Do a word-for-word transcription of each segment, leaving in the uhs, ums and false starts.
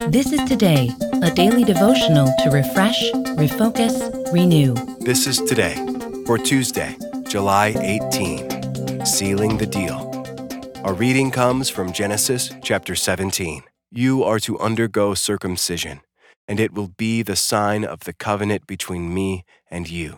This is Today, a daily devotional to refresh, refocus, renew. This is Today for Tuesday, July eighteenth, Sealing the Deal. Our reading comes from Genesis chapter seventeen. You are to undergo circumcision, and it will be the sign of the covenant between me and you.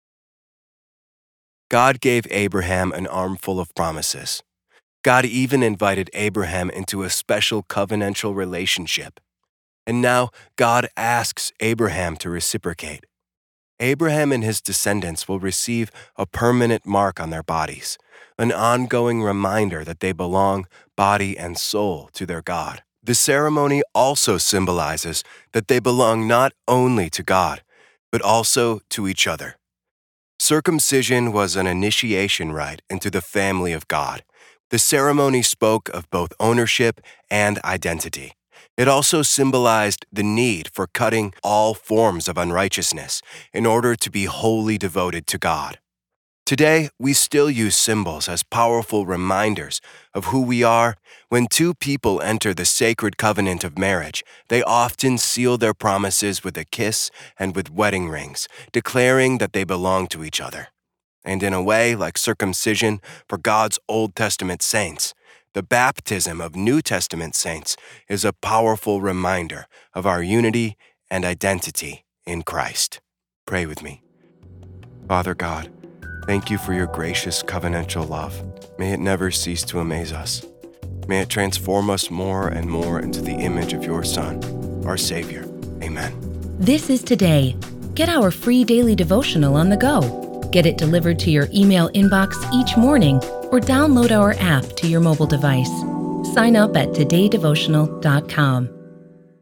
God gave Abraham an armful of promises. God even invited Abraham into a special covenantal relationship. And now God asks Abraham to reciprocate. Abraham and his descendants will receive a permanent mark on their bodies, an ongoing reminder that they belong, body and soul, to their God. The ceremony also symbolizes that they belong not only to God, but also to each other. Circumcision was an initiation rite into the family of God. The ceremony spoke of both ownership and identity. It also symbolized the need for cutting all forms of unrighteousness in order to be wholly devoted to God. Today, we still use symbols as powerful reminders of who we are. When two people enter the sacred covenant of marriage, they often seal their promises with a kiss and with wedding rings, declaring that they belong to each other. And in a way, like circumcision for God's Old Testament saints, the baptism of New Testament saints is a powerful reminder of our unity and identity in Christ. Pray with me. Father God, thank you for your gracious covenantal love. May it never cease to amaze us. May it transform us more and more into the image of your Son, our Savior. Amen. This is Today. Get our free daily devotional on the go. Get it delivered to your email inbox each morning or download our app to your mobile device. Sign up at today devotional dot com.